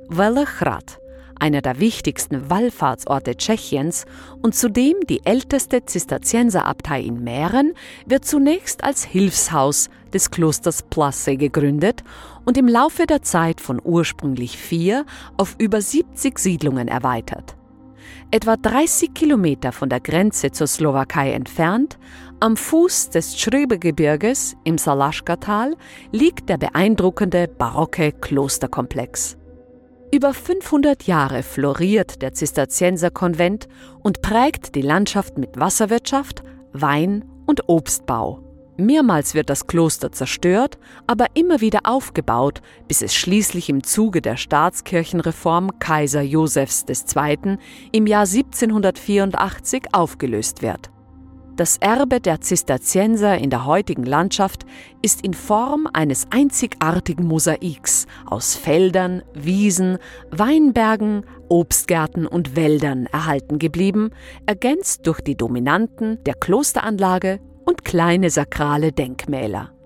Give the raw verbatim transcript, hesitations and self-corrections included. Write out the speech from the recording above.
Velehrad, einer der wichtigsten Wallfahrtsorte Tschechiens und zudem die älteste Zisterzienserabtei in Mähren, wird zunächst als Hilfshaus des Klosters Plassey gegründet und im Laufe der Zeit von ursprünglich vier auf über siebzig Siedlungen erweitert. Etwa dreißig Kilometer von der Grenze zur Slowakei entfernt, am Fuß des Črebe-Gebirges im Salaška-Tal, liegt der beeindruckende barocke Klosterkomplex. Über fünfhundert Jahre floriert der Zisterzienserkonvent und prägt die Landschaft mit Wasserwirtschaft, Wein- und Obstbau. Mehrmals wird das Kloster zerstört, aber immer wieder aufgebaut, bis es schließlich im Zuge der Staatskirchenreform Kaiser Josefs der Zweite. im Jahr siebzehnhundertvierundachtzig aufgelöst wird. Das Erbe der Zisterzienser in der heutigen Landschaft ist in Form eines einzigartigen Mosaiks aus Feldern, Wiesen, Weinbergen, Obstgärten und Wäldern erhalten geblieben, ergänzt durch die Dominanten der Klosteranlage und kleine sakrale Denkmäler.